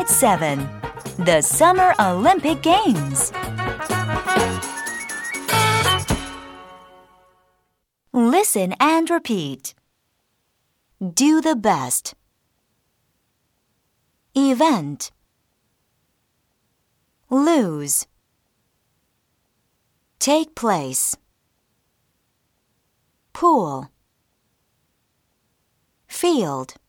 Unit 7. The Summer Olympic Games. Listen and repeat. Do the best. Event. Lose. Take place. Pool. Field.